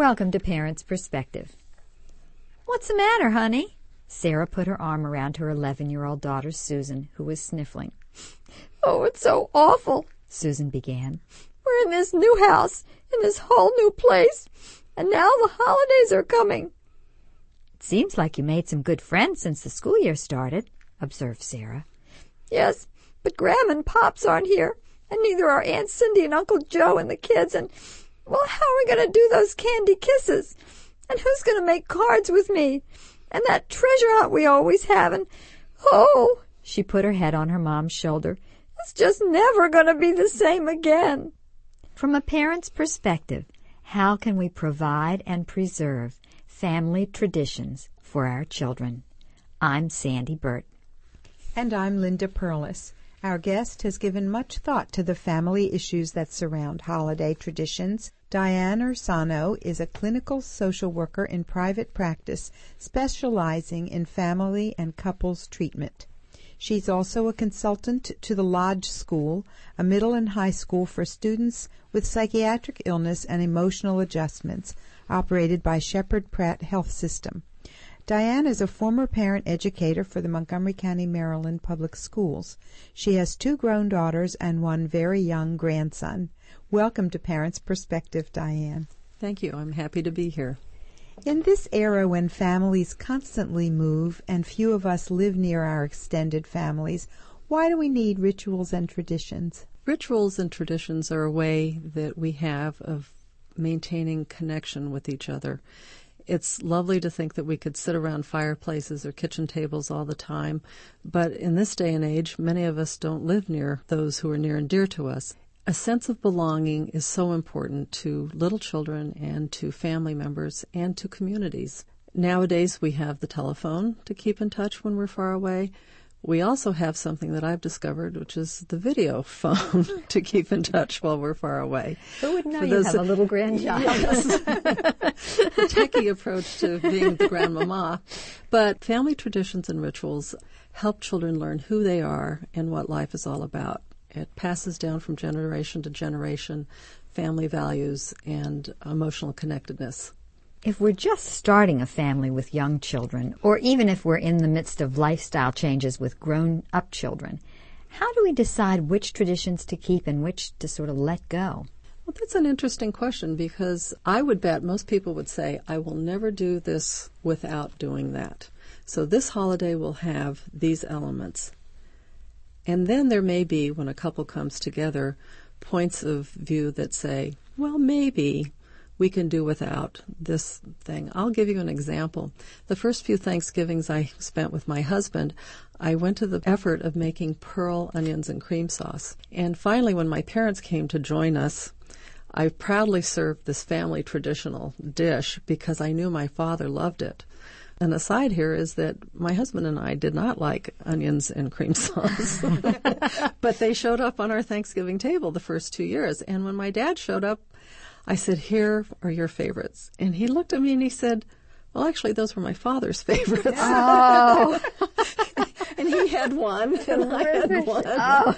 Welcome to Parents' Perspective. What's the matter, honey? Sarah put her arm around her 11-year-old daughter, Susan, who was sniffling. Oh, it's so awful, Susan began. We're in this new house, in this whole new place, and now the holidays are coming. It seems like you made some good friends since the school year started, observed Sarah. Yes, but Graham and Pops aren't here, and neither are Aunt Cindy and Uncle Joe and the kids, and, well, how are we going to do those candy kisses? And who's going to make cards with me? And that treasure hunt we always have, and, oh, she put her head on her mom's shoulder, it's just never going to be the same again. From a parent's perspective, how can we provide and preserve family traditions for our children? I'm Sandy Burt. And I'm Linda Perlis. Our guest has given much thought to the family issues that surround holiday traditions. Diane Ursano is a clinical social worker in private practice specializing in family and couples treatment. She's also a consultant to the Lodge School, a middle and high school for students with psychiatric illness and emotional adjustments, operated by Shepherd Pratt Health System. Diane is a former parent educator for the Montgomery County, Maryland Public Schools. She has 2 grown daughters and 1 very young grandson. Welcome to Parents' Perspective, Diane. Thank you. I'm happy to be here. In this era when families constantly move and few of us live near our extended families, why do we need rituals and traditions? Rituals and traditions are a way that we have of maintaining connection with each other. It's lovely to think that we could sit around fireplaces or kitchen tables all the time, but in this day and age, many of us don't live near those who are near and dear to us. A sense of belonging is so important to little children and to family members and to communities. Nowadays, we have the telephone to keep in touch when we're far away. We also have something that I've discovered, which is the video phone to keep in touch while we're far away. Who would know you have a little grandchild? Yes. The techie approach to being the grandmama. But family traditions and rituals help children learn who they are and what life is all about. It passes down from generation to generation, family values and emotional connectedness. If we're just starting a family with young children, or even if we're in the midst of lifestyle changes with grown-up children, how do we decide which traditions to keep and which to sort of let go? Well, that's an interesting question because I would bet most people would say, I will never do this without doing that. So this holiday will have these elements. And then there may be, when a couple comes together, points of view that say, well, maybe we can do without this thing. I'll give you an example. The first few Thanksgivings I spent with my husband, I went to the effort of making pearl onions and cream sauce. And finally, when my parents came to join us, I proudly served this family traditional dish because I knew my father loved it. An aside here is that my husband and I did not like onions and cream sauce, but they showed up on our Thanksgiving table the first 2 years. And when my dad showed up, I said, here are your favorites. And he looked at me and he said, well, actually, those were my father's favorites. Oh. And he had one, and I had one. Oh.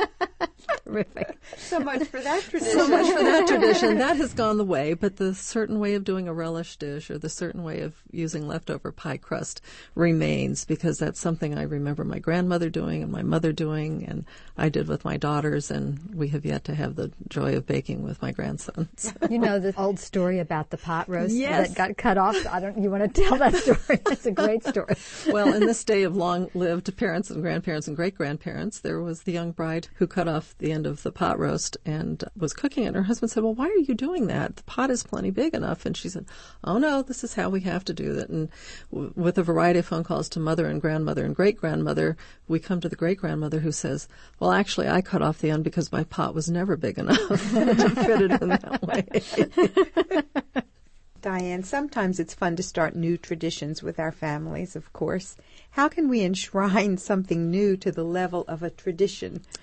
Terrific. So much for that tradition. So much for that tradition. That has gone the way, but the certain way of doing a relish dish or the certain way of using leftover pie crust remains because that's something I remember my grandmother doing and my mother doing and I did with my daughters, and we have yet to have the joy of baking with my grandsons. You know the old story about the pot roast Yes. that got cut off? You want to tell that story? It's a great story. Well, in this day of long-lived parents and grandparents and great-grandparents, there was the young bride who cut off the end of the pot roast and was cooking it. And her husband said, well, why are you doing that? The pot is plenty big enough. And she said, oh, no, this is how we have to do that. And with a variety of phone calls to mother and grandmother and great-grandmother, we come to the great-grandmother who says, well, actually, I cut off the end because my pot was never big enough to fit it in that way. Diane, sometimes it's fun to start new traditions with our families, of course. How can we enshrine something new to the level of a tradition?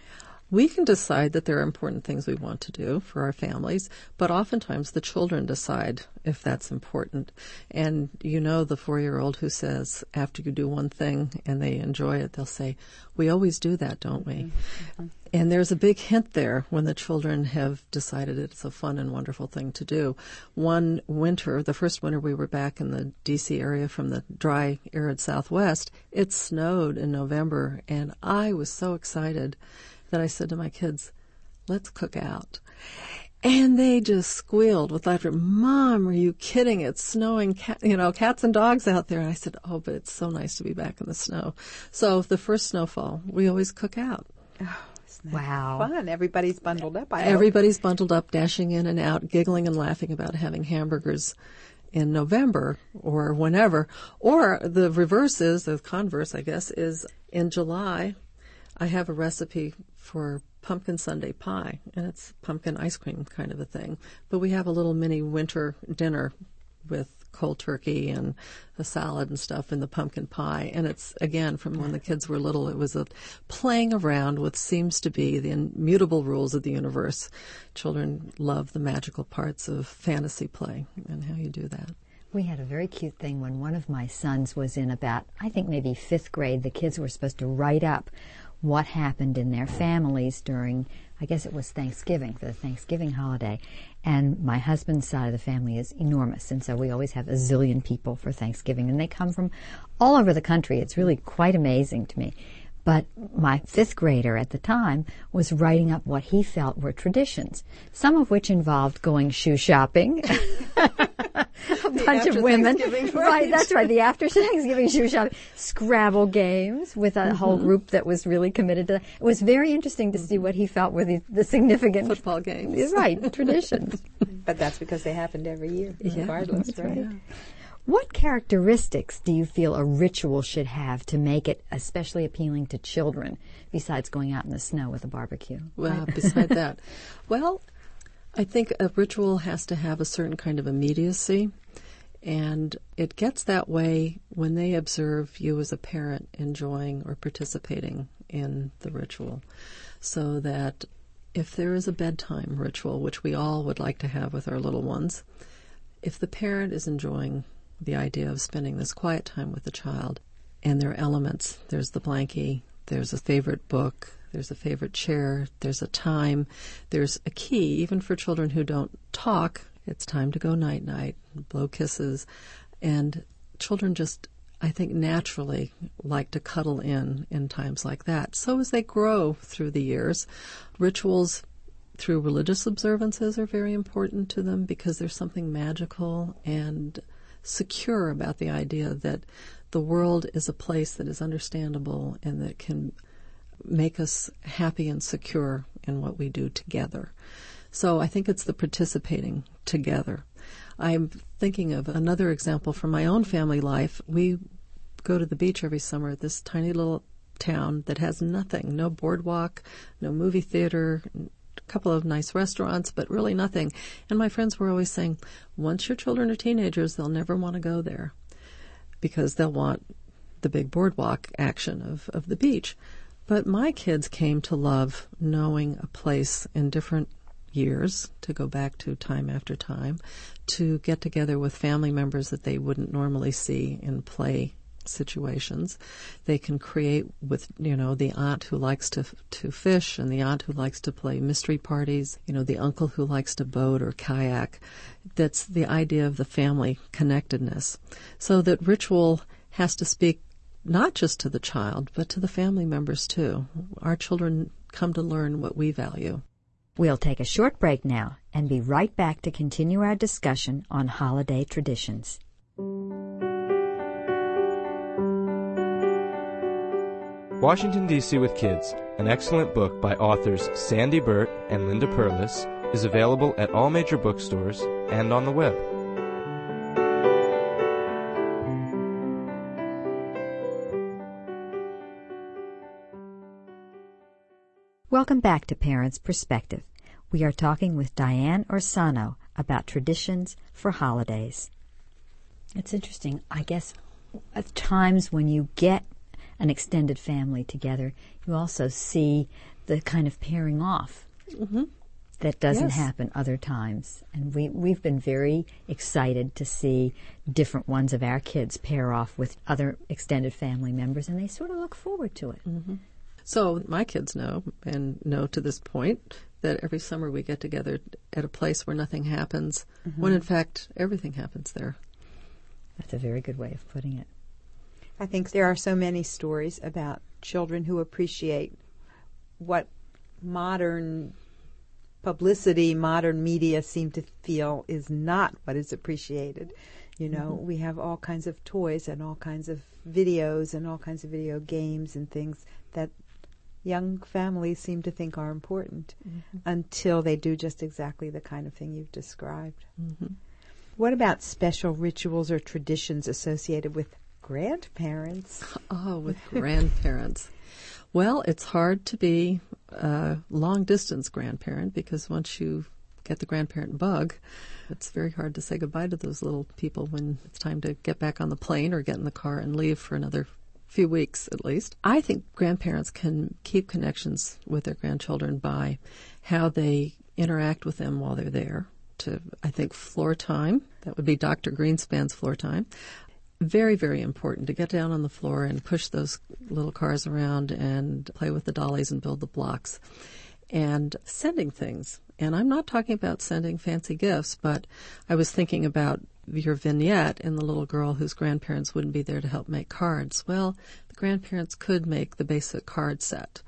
We can decide that there are important things we want to do for our families, but oftentimes the children decide if that's important. And you know the 4-year-old who says, after you do one thing and they enjoy it, they'll say, we always do that, don't we? Mm-hmm. And there's a big hint there when the children have decided it's a fun and wonderful thing to do. One winter, the first winter we were back in the D.C. area from the dry, arid Southwest, it snowed in November, and I was so excited that I said to my kids, let's cook out. And they just squealed with laughter. Mom, are you kidding? It's snowing, cats and dogs out there. And I said, oh, but it's so nice to be back in the snow. So the first snowfall, we always cook out. Oh, wow. Fun. Everybody's bundled up. Everybody's bundled up, dashing in and out, giggling and laughing about having hamburgers in November or whenever. Or the reverse is, the converse, I guess, is in July, I have a recipe for pumpkin sundae pie, and it's pumpkin ice cream kind of a thing. But we have a little mini winter dinner with cold turkey and a salad and stuff in the pumpkin pie. And it's, again, from when the kids were little, it was a playing around with seems to be the immutable rules of the universe. Children love the magical parts of fantasy play and how you do that. We had a very cute thing when one of my sons was in about, I think maybe 5th grade. The kids were supposed to write up what happened in their families during, I guess it was Thanksgiving, for the Thanksgiving holiday. And my husband's side of the family is enormous, and so we always have a zillion people for Thanksgiving, and they come from all over the country. It's really quite amazing to me. But my 5th grader at the time was writing up what he felt were traditions, some of which involved going shoe shopping. A bunch of women. Right, that's right. The after Thanksgiving shoe shopping. Scrabble games with a whole group that was really committed to that. It was very interesting to see what he felt were the significant football games. Right, traditions. But that's because they happened every year, regardless, yeah, right? Yeah. What characteristics do you feel a ritual should have to make it especially appealing to children, besides going out in the snow with a barbecue? Well, beside that, well, I think a ritual has to have a certain kind of immediacy, and it gets that way when they observe you as a parent enjoying or participating in the ritual. So that if there is a bedtime ritual, which we all would like to have with our little ones, if the parent is enjoying the idea of spending this quiet time with the child, and there are elements, there's the blankie, there's a favorite book, there's a favorite chair, there's a time, there's a key, even for children who don't talk, it's time to go night-night, blow kisses, and children just, I think, naturally like to cuddle in times like that. So as they grow through the years, rituals through religious observances are very important to them because there's something magical and secure about the idea that the world is a place that is understandable and that can make us happy and secure in what we do together. So I think it's the participating together. I'm thinking of another example from my own family life. We go to the beach every summer at this tiny little town that has nothing, no boardwalk, no movie theater, a couple of nice restaurants, but really nothing. And my friends were always saying, once your children are teenagers, they'll never want to go there because they'll want the big boardwalk action of the beach. But my kids came to love knowing a place in different years, to go back to time after time, to get together with family members that they wouldn't normally see in play situations. They can create with, the aunt who likes to fish and the aunt who likes to play mystery parties, the uncle who likes to boat or kayak. That's the idea of the family connectedness. So that ritual has to speak not just to the child, but to the family members too. Our children come to learn what we value. We'll take a short break now and be right back to continue our discussion on holiday traditions. Washington, D.C. with Kids, an excellent book by authors Sandy Burt and Linda Perlis, is available at all major bookstores and on the web. Welcome back to Parents' Perspective. We are talking with Diane Orsano about traditions for holidays. It's interesting. I guess at times when you get an extended family together, you also see the kind of pairing off that doesn't happen other times. And we've been very excited to see different ones of our kids pair off with other extended family members, and they sort of look forward to it. So my kids know, and know to this point, that every summer we get together at a place where nothing happens, when in fact everything happens there. That's a very good way of putting it. I think there are so many stories about children who appreciate what modern publicity, modern media seem to feel is not what is appreciated. You know, we have all kinds of toys and all kinds of videos and all kinds of video games and things that young families seem to think are important until they do just exactly the kind of thing you've described. What about special rituals or traditions associated with grandparents? Oh, with grandparents. Well, it's hard to be a long-distance grandparent because once you get the grandparent bug, it's very hard to say goodbye to those little people when it's time to get back on the plane or get in the car and leave for another few weeks at least. I think grandparents can keep connections with their grandchildren by how they interact with them while they're there. I think floor time, that would be Dr. Greenspan's floor time. Very, very important to get down on the floor and push those little cars around and play with the dollies and build the blocks. And sending things. And I'm not talking about sending fancy gifts, but I was thinking about your vignette and the little girl whose grandparents wouldn't be there to help make cards. Well, the grandparents could make the basic card set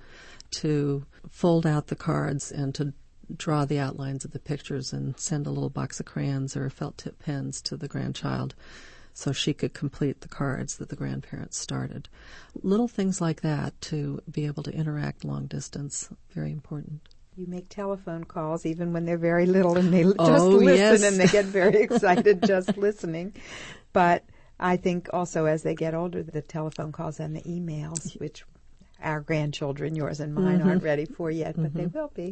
to fold out the cards and to draw the outlines of the pictures and send a little box of crayons or felt tip pens to the grandchild so she could complete the cards that the grandparents started. Little things like that to be able to interact long distance, very important. You make telephone calls even when they're very little and they just listen and they get very excited just listening. But I think also as they get older, the telephone calls and the emails, which our grandchildren, yours and mine, aren't ready for yet, but they will be.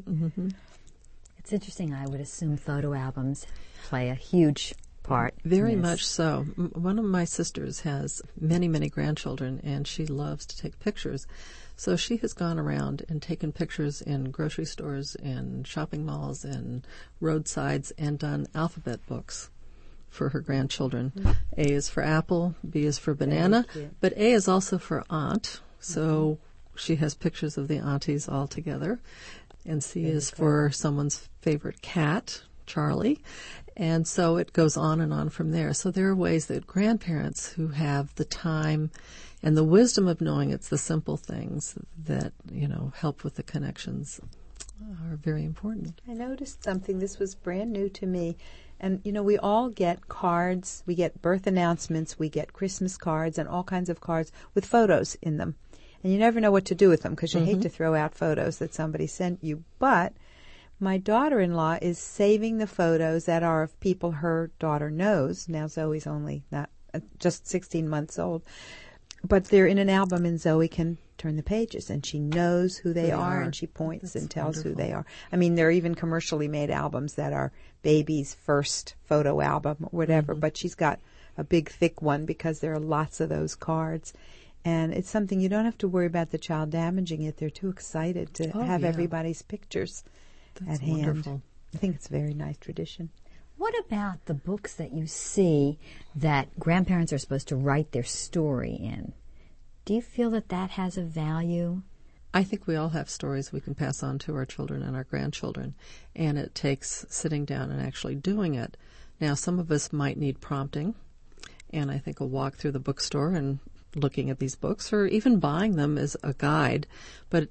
It's interesting. I would assume photo albums play a huge part. Very much so. One of my sisters has many, many grandchildren, and she loves to take pictures. So she has gone around and taken pictures in grocery stores and shopping malls and roadsides and done alphabet books for her grandchildren. A is for apple, B is for banana, but A is also for aunt. So she has pictures of the aunties all together. And C is for someone's favorite cat, Charlie. And so it goes on and on from there. So there are ways that grandparents who have the time and the wisdom of knowing it's the simple things that, help with the connections are very important. I noticed something. This was brand new to me. And, we all get cards. We get birth announcements. We get Christmas cards and all kinds of cards with photos in them. And you never know what to do with them because you hate to throw out photos that somebody sent you. But my daughter-in-law is saving the photos that are of people her daughter knows. Now Zoe's only just 16 months old. But they're in an album and Zoe can turn the pages and she knows who they are and she points and tells who they are. I mean, there are even commercially made albums that are baby's first photo album or whatever, but she's got a big thick one because there are lots of those cards. And it's something you don't have to worry about the child damaging it. They're too excited to have everybody's pictures at hand. Wonderful. I think it's a very nice tradition. What about the books that you see that grandparents are supposed to write their story in? Do you feel that that has a value? I think we all have stories we can pass on to our children and our grandchildren, and it takes sitting down and actually doing it. Now, some of us might need prompting, and I think a walk through the bookstore and looking at these books or even buying them as a guide, but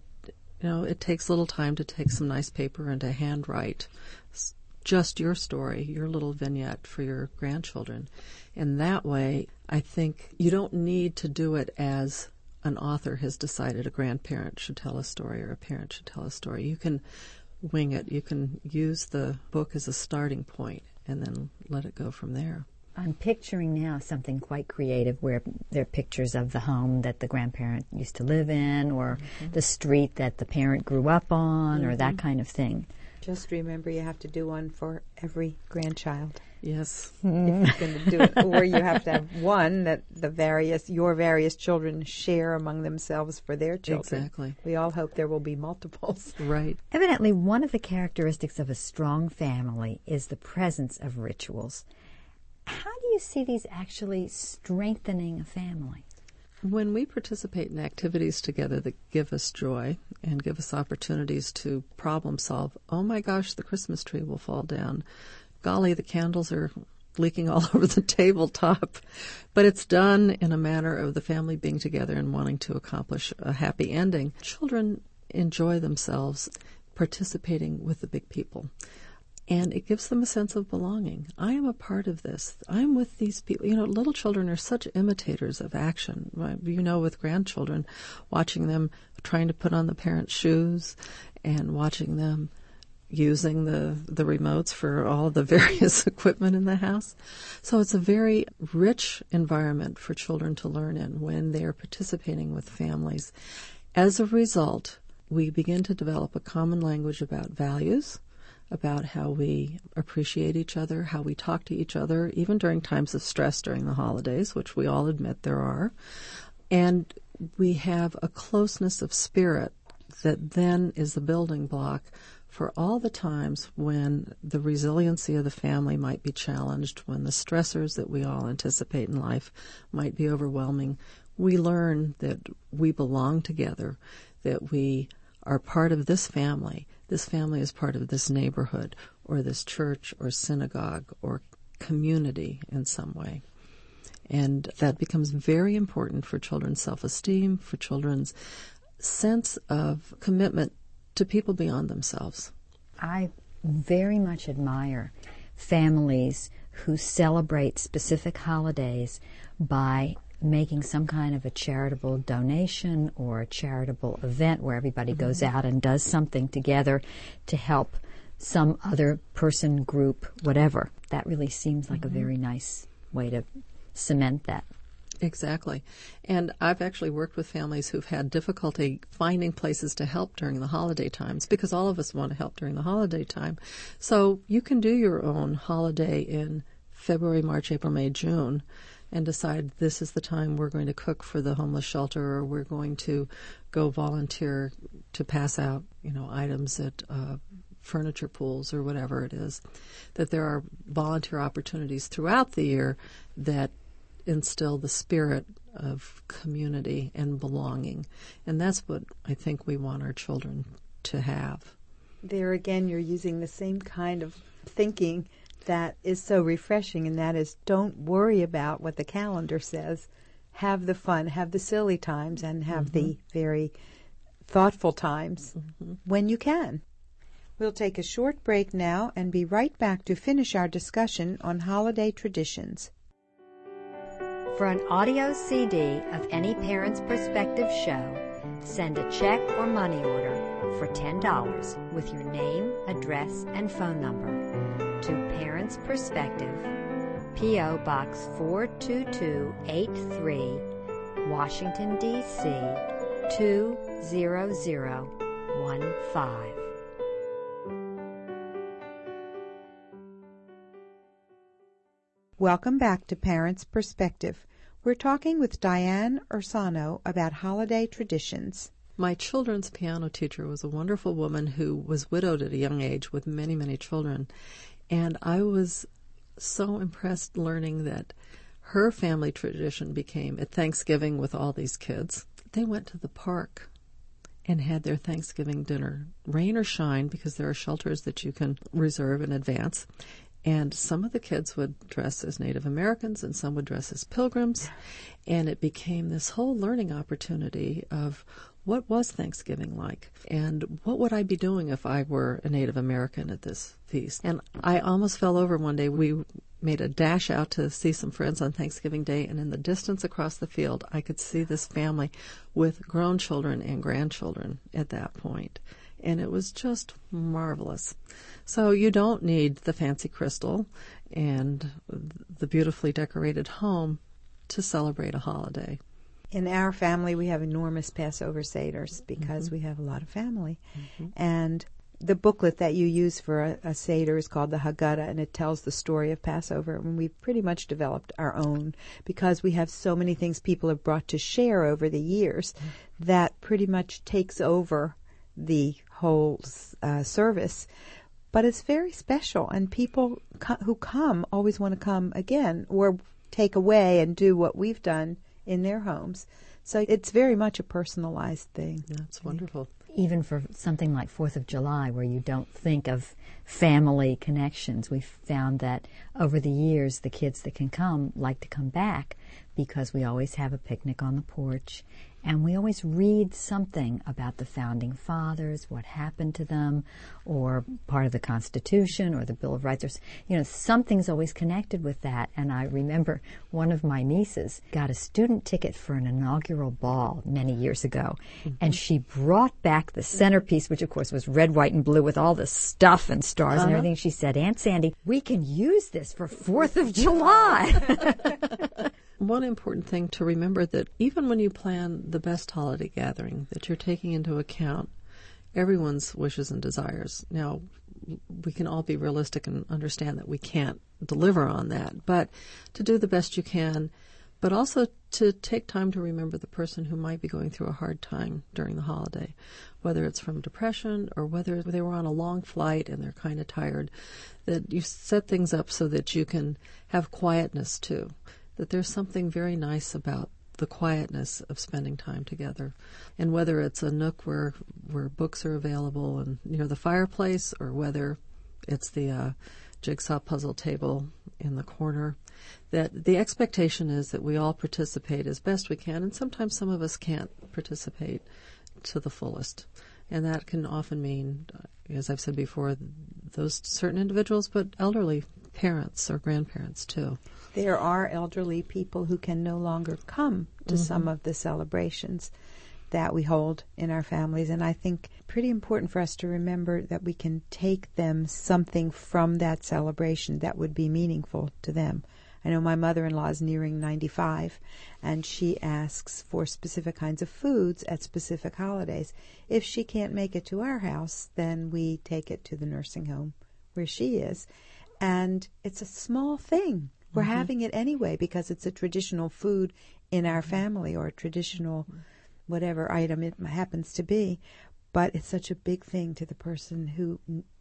it takes a little time to take some nice paper and to handwrite just your story, your little vignette for your grandchildren. And that way, I think you don't need to do it as an author has decided a grandparent should tell a story or a parent should tell a story. You can wing it. You can use the book as a starting point and then let it go from there. I'm picturing now something quite creative where there are pictures of the home that the grandparent used to live in or the street that the parent grew up on or that kind of thing. Just remember you have to do one for every grandchild. Yes. If you're going to do it. Or you have to have one that your various children share among themselves for their children. Exactly. We all hope there will be multiples. Right. Evidently, one of the characteristics of a strong family is the presence of rituals. How do you see these actually strengthening a family? When we participate in activities together that give us joy and give us opportunities to problem solve, oh my gosh, the Christmas tree will fall down. Golly, the candles are leaking all over the tabletop. But it's done in a manner of the family being together and wanting to accomplish a happy ending. Children enjoy themselves participating with the big people. And it gives them a sense of belonging. I am a part of this. I'm with these people. Little children are such imitators of action. With grandchildren, watching them trying to put on the parents' shoes and watching them using the remotes for all the various equipment in the house. So it's a very rich environment for children to learn in when they are participating with families. As a result, we begin to develop a common language about values, about how we appreciate each other, how we talk to each other, even during times of stress during the holidays, which we all admit there are. And we have a closeness of spirit that then is the building block for all the times when the resiliency of the family might be challenged, when the stressors that we all anticipate in life might be overwhelming. We learn that we belong together, that we are part of this family. This family is part of this neighborhood or this church or synagogue or community in some way. And that becomes very important for children's self-esteem, for children's sense of commitment to people beyond themselves. I very much admire families who celebrate specific holidays by making some kind of a charitable donation or a charitable event where everybody goes out and does something together to help some other person, group, whatever. That really seems like a very nice way to cement that. Exactly. And I've actually worked with families who've had difficulty finding places to help during the holiday times, because all of us want to help during the holiday time. So you can do your own holiday in February, March, April, May, June, and decide this is the time we're going to cook for the homeless shelter, or we're going to go volunteer to pass out, items at furniture pools or whatever it is. That there are volunteer opportunities throughout the year that instill the spirit of community and belonging. And that's what I think we want our children to have. There again, you're using the same kind of thinking that is so refreshing, and that is, don't worry about what the calendar says. Have the fun, have the silly times, and have the very thoughtful times when you can. We'll take a short break now and be right back to finish our discussion on holiday traditions. For an audio CD of any Parents Perspective show, send a check or money order for $10 with your name, address, and phone number to Parents Perspective, P.O. Box 42283, Washington, D.C. 20015. Welcome back to Parents Perspective. We're talking with Diane Ursano about holiday traditions. My children's piano teacher was a wonderful woman who was widowed at a young age with many, many children. And I was so impressed learning that her family tradition became, at Thanksgiving with all these kids, they went to the park and had their Thanksgiving dinner, rain or shine, because there are shelters that you can reserve in advance. And some of the kids would dress as Native Americans and some would dress as pilgrims. And it became this whole learning opportunity of what was Thanksgiving like and what would I be doing if I were a Native American at this feast. And I almost fell over one day. We made a dash out to see some friends on Thanksgiving Day, and in the distance across the field, I could see this family with grown children and grandchildren at that point. And it was just marvelous. So you don't need the fancy crystal and the beautifully decorated home to celebrate a holiday. In our family, we have enormous Passover Seders because we have a lot of family. And The booklet that you use for a Seder is called the Haggadah, and it tells the story of Passover. And we've pretty much developed our own because we have so many things people have brought to share over the years that pretty much takes over the whole service. But it's very special, and people who come always want to come again or take away and do what we've done in their homes. So it's very much a personalized thing. That's wonderful. Even for something like 4th of July, where you don't think of family connections, we've found that over the years, the kids that can come like to come back because we always have a picnic on the porch, and we always read something about the Founding Fathers, what happened to them, or part of the Constitution or the Bill of Rights. Or, something's always connected with that. And I remember one of my nieces got a student ticket for an inaugural ball many years ago, and she brought back the centerpiece, which of course was red, white, and blue with all the stuff and stars and everything. She said, "Aunt Sandy, we can use this for 4th of July." One important thing to remember that even when you plan the best holiday gathering, that you're taking into account everyone's wishes and desires. Now, we can all be realistic and understand that we can't deliver on that, but to do the best you can, but also to take time to remember the person who might be going through a hard time during the holiday, whether it's from depression or whether they were on a long flight and they're kind of tired, that you set things up so that you can have quietness too. That there's something very nice about the quietness of spending time together. And whether it's a nook where books are available and near the fireplace, or whether it's the jigsaw puzzle table in the corner, that the expectation is that we all participate as best we can, and sometimes some of us can't participate to the fullest. And that can often mean, as I've said before, those certain individuals, but elderly parents or grandparents too. There are elderly people who can no longer come to some of the celebrations that we hold in our families. And I think pretty important for us to remember that we can take them something from that celebration that would be meaningful to them. I know my mother-in-law is nearing 95, and she asks for specific kinds of foods at specific holidays. If she can't make it to our house, then we take it to the nursing home where she is. And it's a small thing. We're having it anyway because it's a traditional food in our family, or a traditional whatever item it happens to be. But it's such a big thing to the person who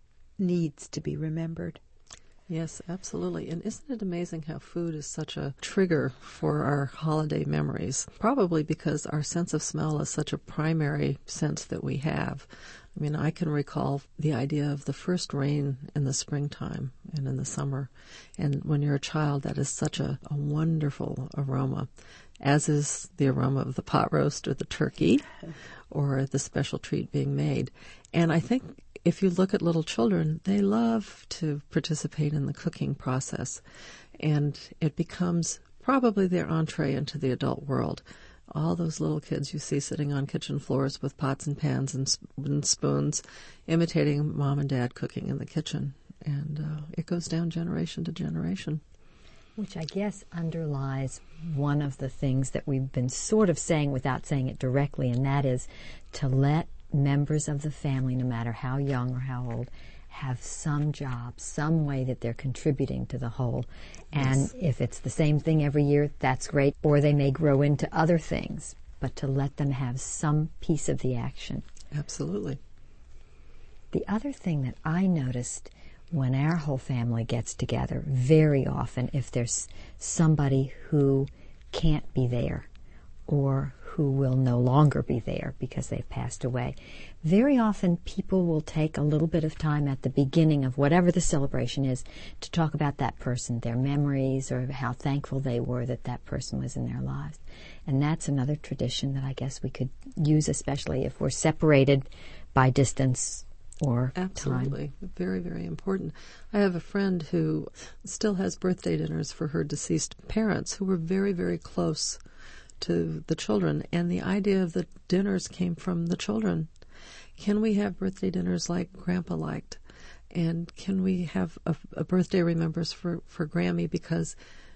needs to be remembered. Yes, absolutely. And isn't it amazing how food is such a trigger for our holiday memories? Probably because our sense of smell is such a primary sense that we have. I mean, I can recall the idea of the first rain in the springtime and in the summer. And when you're a child, that is such a wonderful aroma, as is the aroma of the pot roast or the turkey or the special treat being made. And I think if you look at little children, they love to participate in the cooking process. And it becomes probably their entree into the adult world. All those little kids you see sitting on kitchen floors with pots and pans and wooden spoons, imitating mom and dad cooking in the kitchen. And it goes down generation to generation. Which I guess underlies one of the things that we've been sort of saying without saying it directly, and that is to let members of the family, no matter how young or how old, have some job, some way that they're contributing to the whole. And yes, if it's the same thing every year, that's great. Or they may grow into other things, but to let them have some piece of the action. Absolutely. The other thing that I noticed when our whole family gets together, very often, if there's somebody who can't be there or who will no longer be there because they've passed away, very often people will take a little bit of time at the beginning of whatever the celebration is to talk about that person, their memories, or how thankful they were that that person was in their lives. And that's another tradition that I guess we could use, especially if we're separated by distance or Absolutely. Time. Very, very important. I have a friend who still has birthday dinners for her deceased parents who were very, very close to the children, and the idea of the dinners came from the children. Can we have birthday dinners like Grandpa liked? And can we have a birthday remembrance for Grammy? Because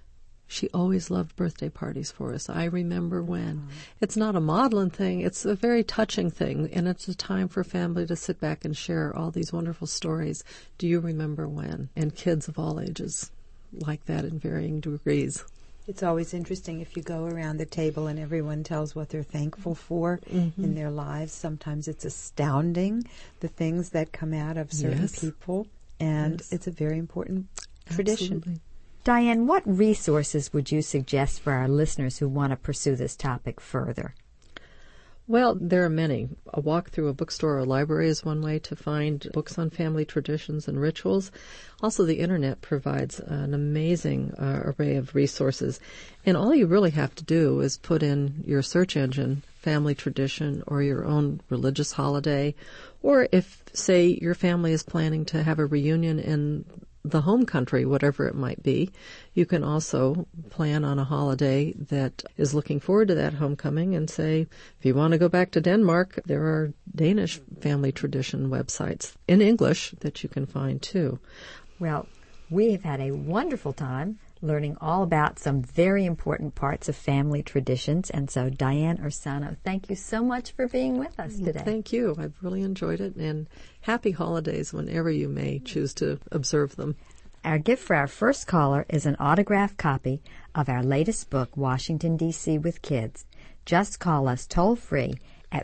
She always loved birthday parties for us. I remember when. It's not a maudlin thing. It's a very touching thing, and it's a time for family to sit back and share all these wonderful stories. Do you remember when? And kids of all ages like that in varying degrees. It's always interesting if you go around the table and everyone tells what they're thankful for in their lives. Sometimes it's astounding, the things that come out of certain people, and it's a very important tradition. Absolutely. Diane, what resources would you suggest for our listeners who want to pursue this topic further? Well, there are many. A walk through a bookstore or library is one way to find books on family traditions and rituals. Also, the Internet provides an amazing array of resources. And all you really have to do is put in your search engine, family tradition, or your own religious holiday. Or if, say, your family is planning to have a reunion in the home country, whatever it might be, you can also plan on a holiday that is looking forward to that homecoming and say, if you want to go back to Denmark, there are Danish family tradition websites in English that you can find too. Well, we've had a wonderful time learning all about some very important parts of family traditions. And so, Diane Ursano, thank you so much for being with us today. Thank you. I've really enjoyed it, and happy holidays whenever you may choose to observe them. Our gift for our first caller is an autographed copy of our latest book, Washington, D.C. with Kids. Just call us toll-free at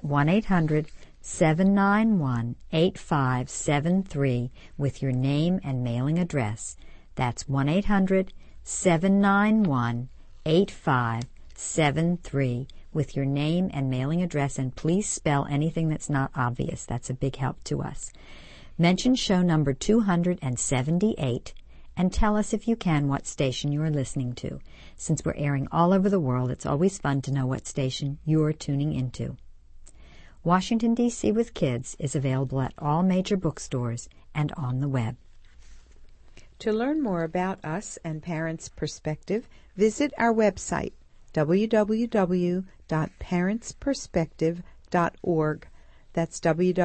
1-800-791-8573 with your name and mailing address. That's 1-800-791-8573 with your name and mailing address, and please spell anything that's not obvious. That's a big help to us. Mention show number 278 and tell us, if you can, what station you are listening to. Since we're airing all over the world, it's always fun to know what station you're tuning into. Washington, D.C. with Kids is available at all major bookstores and on the web. To learn more about us and Parents' Perspective, visit our website, www.parentsperspective.org. That's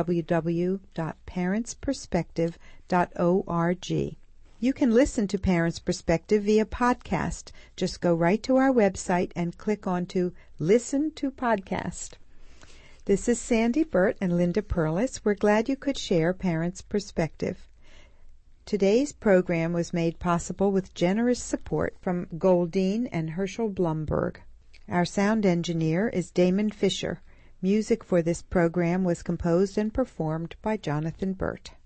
www.parentsperspective.org. You can listen to Parents' Perspective via podcast. Just go right to our website and click on to Listen to Podcast. This is Sandy Burt and Linda Perlis. We're glad you could share Parents' Perspective. Today's program was made possible with generous support from Goldine and Herschel Blumberg. Our sound engineer is Damon Fisher. Music for this program was composed and performed by Jonathan Burt.